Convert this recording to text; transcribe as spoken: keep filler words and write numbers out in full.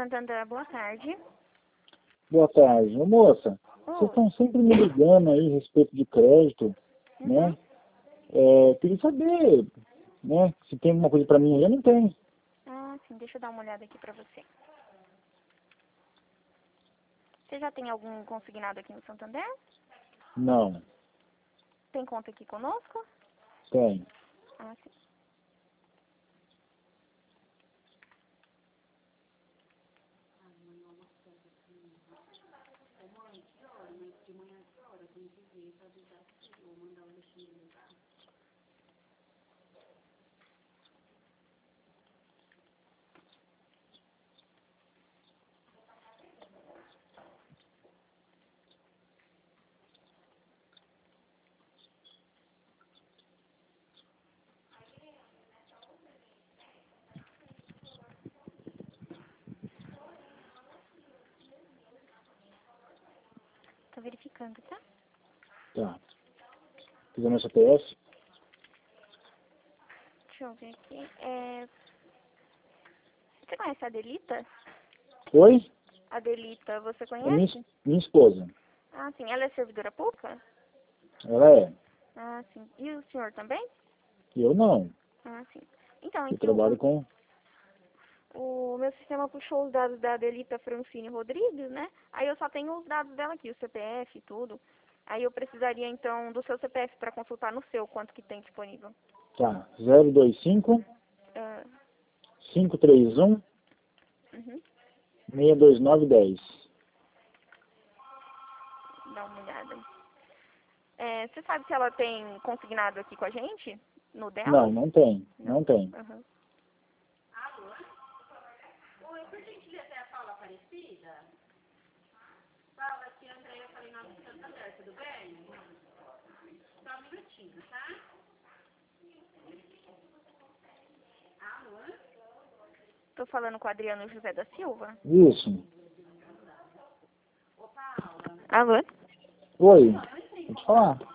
Santander, boa tarde. Boa tarde. Ô, moça, Oh. vocês estão sempre me ligando aí a respeito de crédito, Uhum. né? É, queria saber, né, se tem alguma coisa pra mim aí. Eu não tenho. Ah, sim, deixa eu dar uma olhada aqui pra você. Você já tem algum consignado aqui no Santander? Não, Tem conta aqui conosco? tem. Ah, sim. Tô verificando, tá? Tá. Quiser meu C P F? Deixa eu ver aqui. É... Você conhece a Adelita? Oi? Adelita, você É minha, conhece? minha esposa. Ah, sim. Ela é servidora pública? Ela é. Ah, sim. E o senhor também? Eu não. Ah, sim. Então, Eu aqui trabalho o, com... o meu sistema puxou os dados da Adelita Francine Rodrigues, né? Aí eu só tenho os dados dela aqui, o C P F e tudo. Aí eu precisaria, então, do seu C P F para consultar no seu quanto que tem disponível. Tá. zero dois cinco, Ah, cinco três um, uhum. seis dois nove um zero. Dá uma olhada. É, você sabe se ela tem consignado aqui com a gente? No dela? Não, não tem. Não. Não tem. Uhum. Oi, por gentileza, é a Paula Aparecida? Paula, aqui é a Andréia, eu falei nome de Santander, tudo bem? Só um minutinho, tá? Alô? Tô falando com o Adriano José da Silva. Isso. Ô, Paula. Alô? Oi. Pode falar.